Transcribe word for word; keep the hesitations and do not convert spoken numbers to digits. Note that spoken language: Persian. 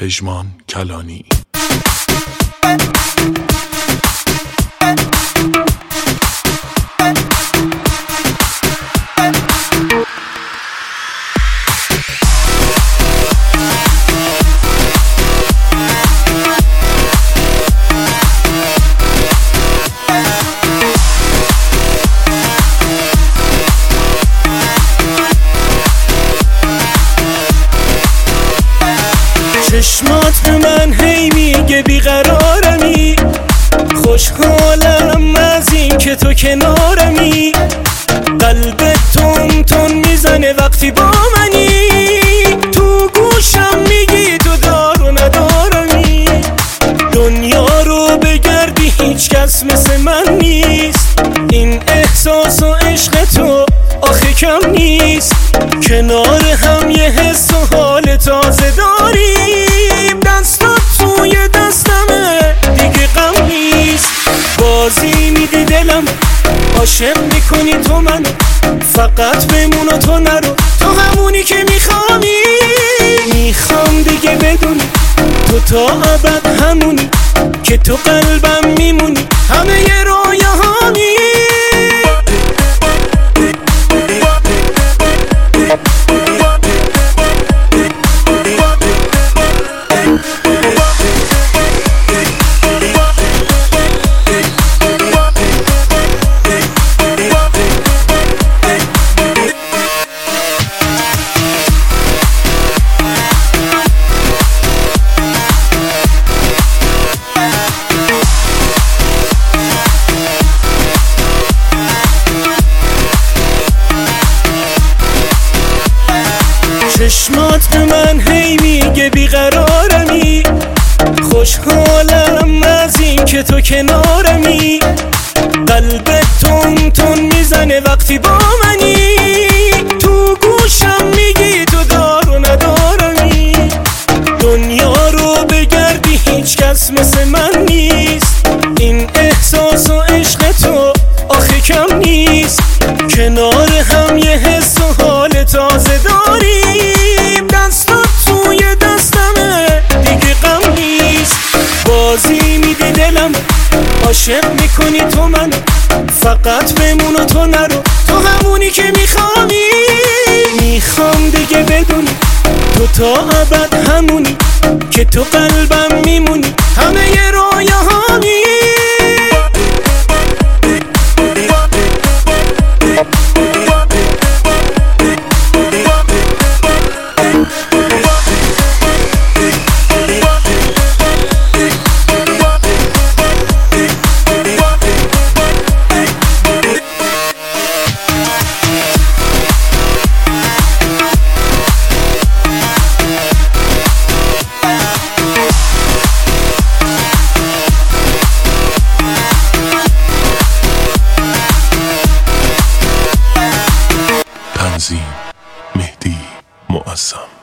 پژمان کلانی. چشمات به من هی میگه بیقرارمی، خوشحالم از این که تو کنارمی. قلبت تون تون میزنه وقتی با منی، تو گوشم میگی تو دار و ندارمی. دنیا رو بگردی هیچ کس مثل من نیست، این احساس و عشق تو آخه کم نیست. کنار هم یه حس و حال تازه داریم، دستات توی دستمه دیگه غم نیست. بازی میدی دلم، عاشق میکنی تو منو، فقط بمون و تو نرو، تو همونی که میخوانی. میخوام دیگه بدونی تو تا ابد همونی که تو قلبم میمونی، همه ی رویاهانی. چشمات به من هی میگه بیقرارمی، خوشحالم از این که تو کنارمی. قلبت تون تون میزنه وقتی با منی، تو گوشم میگی تو دار و ندارمی. دنیا رو بگردی هیچ کس مثل من نیست، این احساس و عشق تو آخه کم نیست. کنار هم یه حس و حال تازه داریم، دستات توی دستمه دیگه غم نیست. بازی میدی دلم، عاشق میکنی تو منو، فقط بمون و تو نرو، تو همونی که میخوانی. میخوام دیگه بدونی تو تا ابد همونی که تو قلبم میمونی، همه ی رویاهانی. تنظیم مهدی معظم.